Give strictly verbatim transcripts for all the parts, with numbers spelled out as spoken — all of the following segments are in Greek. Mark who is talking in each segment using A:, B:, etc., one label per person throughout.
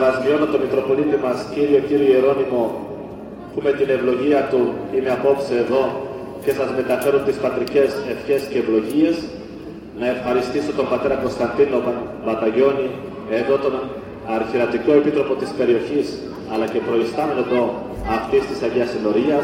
A: Σεβασμιώνω τον Μητροπολίτη μας, Κύριο Κύριο Ιερώνυμο, που με την ευλογία του είμαι απόψε εδώ και σας μεταφέρω τις πατρικές ευχές και ευλογίες. Να ευχαριστήσω τον πατέρα Κωνσταντίνο Μπαταγιώνη, εδώ τον Αρχιερατικό Επίτροπο της περιοχής, αλλά και προϊστάμενο εδώ αυτής της Αγίας Συνορίας,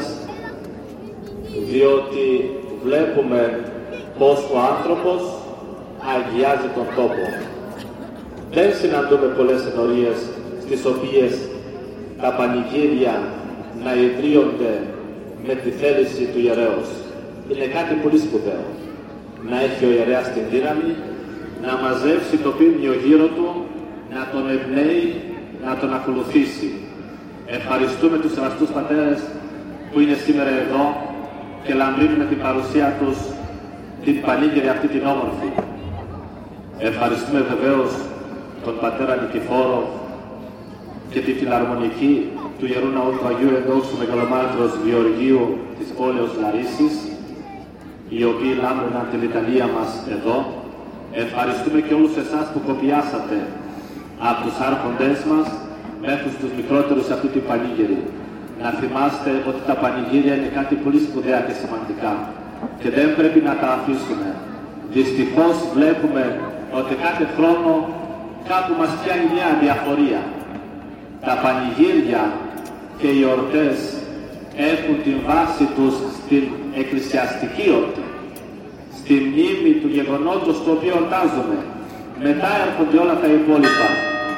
A: διότι βλέπουμε πως ο άνθρωπος αγιάζει τον τόπο. Δεν συναντούμε πολλές ενορίες στις οποίες τα πανηγύρια να ιδρύονται με τη θέληση του ιερέως. Είναι κάτι πολύ σπουδαίο. Να έχει ο ιερέας την δύναμη, να μαζεύσει το πίμνιο γύρω του, να τον εμπνέει, να τον ακολουθήσει. Ευχαριστούμε τους σεβαστούς πατέρες που είναι σήμερα εδώ και λαμπρύνουμε την παρουσία τους, την πανήγυρη αυτή την όμορφη. Ευχαριστούμε βεβαίως τον πατέρα Νικηφόρο και τη φιλαρμονική του Ιερού Ναού του Αγίου Ενδόξου Μεγαλομάρτυρος Γεωργίου της πόλεως Λαρίσης, οι οποίοι λάμπρωναν τη λιτανία μας εδώ. Ευχαριστούμε και όλους εσάς που κοπιάσατε από τους άρχοντές μας μέχρι τους μικρότερους σε αυτή την πανήγυρη. Να θυμάστε ότι τα πανηγύρια είναι κάτι πολύ σπουδαία και σημαντικά και δεν πρέπει να τα αφήσουμε. Δυστυχώς βλέπουμε ότι κάθε χρόνο κάπου μας πιάνει μια αδιαφορία. Τα πανηγύρια και οι εορτές έχουν την βάση τους στην εκκλησιαστική εορτή, στη μνήμη του γεγονότος το οποίο εορτάζουμε. Μετά έρχονται όλα τα υπόλοιπα.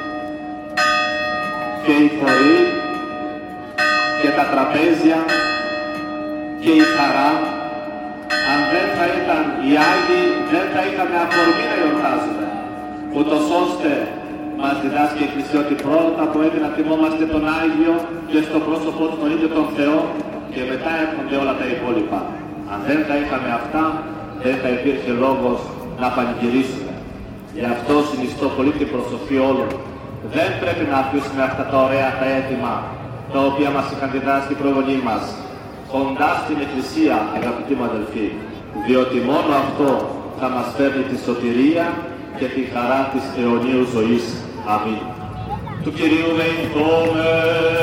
A: Και οι χοροί και τα τραπέζια και η χαρά. Αν δεν θα ήταν οι Άγιοι, δεν θα είχαμε αφορμή να εορτάζουμε. Ούτως ώστε μας διδάσκει η Εκκλησία ότι πρώτα πρέπει να τιμόμαστε τον Άγιο και στο πρόσωπό του τον ίδιο τον Θεό και μετά έρχονται όλα τα υπόλοιπα. Αν δεν τα είχαμε αυτά, δεν θα υπήρχε λόγος να πανηγυρίσουμε. Γι' αυτό συνιστώ πολύ την προσοχή όλων. Δεν πρέπει να αφήσουμε αυτά τα ωραία τα έτοιμα τα οποία μας είχαν διδάσκει οι προγονείς μας κοντά στην Εκκλησία, αγαπητοί μου αδελφοί, διότι μόνο αυτό θα μας φέρνει τη σωτηρία και τη χαρά της αιωνίου ζωής. Αμήν. Του Κυρίου δεηθώμε.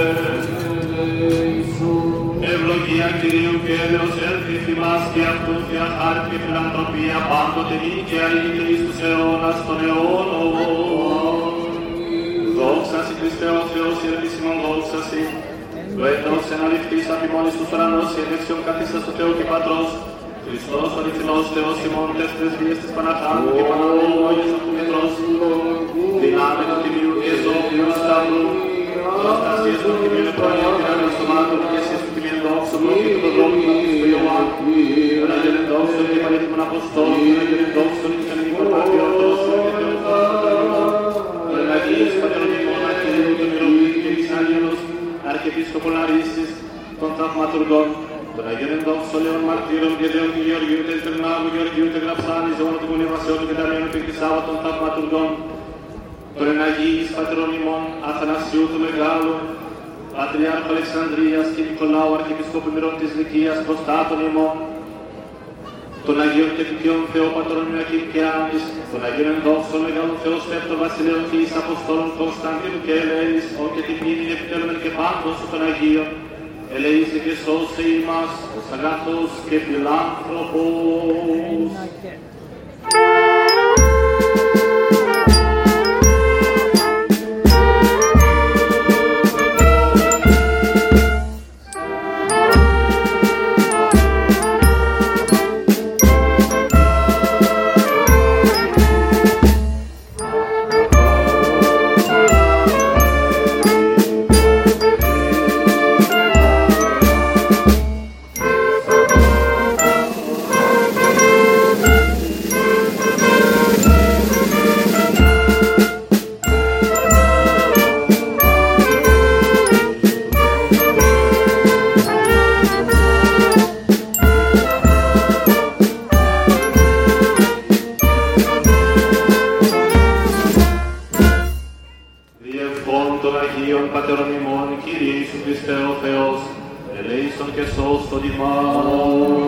A: Ευλογία Κυρίου και έλεος έλθει θυμάς και αυτού θεία χάρη και φιλανθρωπία πάντοτε νίκαια είτε εις τους αιώνας των αιώνων. Δόξα σοι Χριστέ ο Θεός ιερετήσιμον δόξα σοι. Το έτος εναληφθείς απ' ημών εις τους ουρανός και δεξιόν καθίσας του Θεού και Πατρός. Χριστός ο αληθινός Θεός ημών τες πρεσβείες της Παναχάντου και Παναγωγής του Μητρός. Δυνάμει του Τιμίου και Ζώπιου Σταύρου. Προστασίες του Τιμίου Νεπρονίου και Αγιοστομάτων και εσείς του Τιμίου Δόξου προκείτου το δρόμο του Χριστού Ιωάννου. Τον Αγιον Δόξου και Παλίτιμον Αποστόλου. Τον Αγιον Δόξου και Κανονικών Πατριωτώσεων και Θεοτών. Τον Αγίος Πατρονιμών Αρχιερού των Μυρωβίου και της Άγιονος Αρχιεπίσκοπων Λαρίσης των Θαυματουργών. Τον Αγίον Ενδόξο Λέων Μαρτύρων και Λέων του Γεωργίου, τε Περνάγου Γεωργίου, τε Γραψάνη, Ζώων του Μουνιβασιών και Ταμιών του Εκκλησάβα των Θαυματουργών. Τον Εναγίης Πατρών ημών Αθανασιού του Μεγάλου, Πατριάρχου Αλεξανδρίας και Νικολάου Αρχιεπισκόπου Μυρών της Λυκίας, προστάτων ημών. Τον Αγίον και Δικαίων Θεό Πατρών Ιακήμ και Άνης, τον Αγίον Ενδόξο Μεγάλων Θεός Πέπτων Βασιλέων και εις Αποστόλων Κωνσταντίνου και Ελέης, ό και την μνήμη επιτέλμεν και πάντων σου των Αγίων. Ελεήσε και σώσε ημάς, ως αγαθός και φιλάνθρωπος. Πατέρων ημών, Κύριε Ιησού Χριστέ ο Θεός, ελέησον και σώστον ημάς.